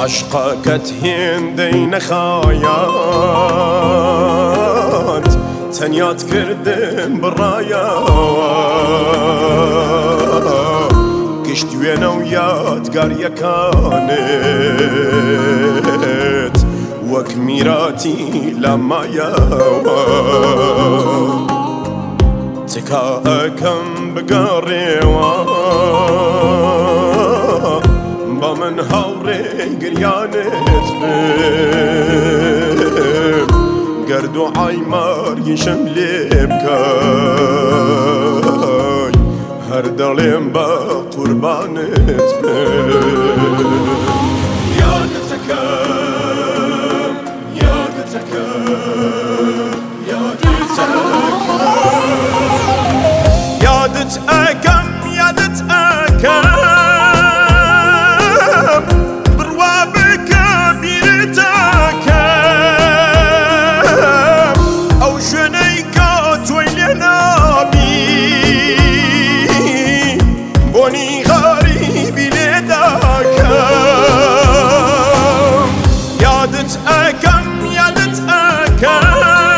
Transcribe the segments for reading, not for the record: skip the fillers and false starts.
عشقك هندين خايات تنيات كردن برايا كشت وينا ويات قاريا كانت وك ميراتي لما ياوا تكاكم بقاريوا بمن هوري قريانت بيب قردو عايمار يشملي بكاي هر دليم با قربانت بيب يادتكم يادتكم يادتكم يادتكم بروابك بيرتكم أو جنيكات ويلنا بي بوني غريب لداكم يادتكم يادتكم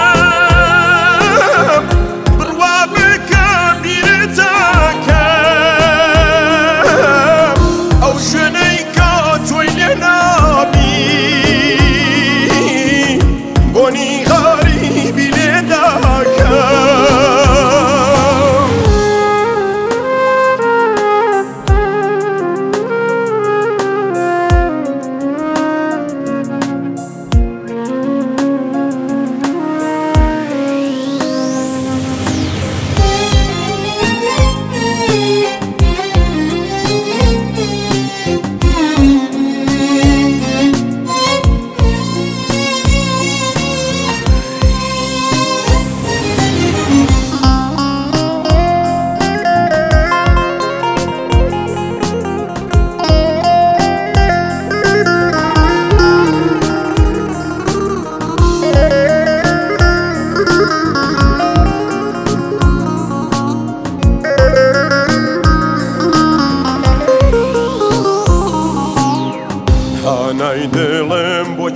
Hanay dilim bu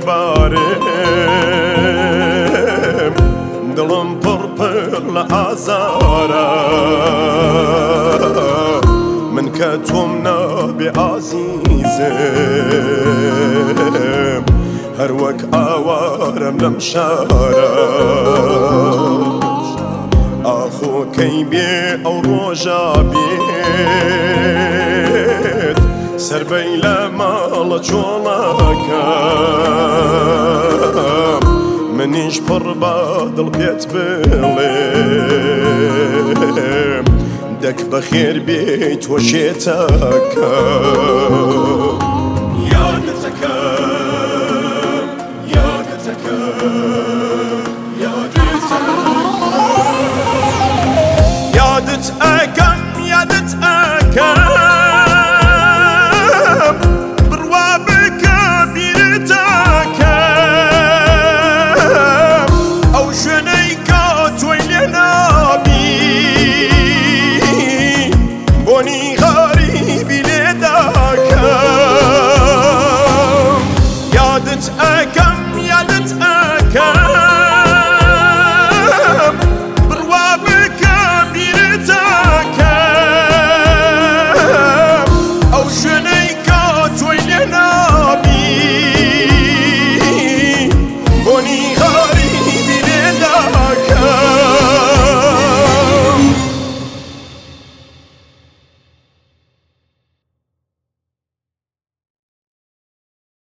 kibarım Dilim pırpırla azara Min ketum nabi azizim Her vek avarem lemşara Ahu keybi ev roja bit سر بيلا مال جولاكم منيش برباد البيت بليم دك بخير بيت وشيتك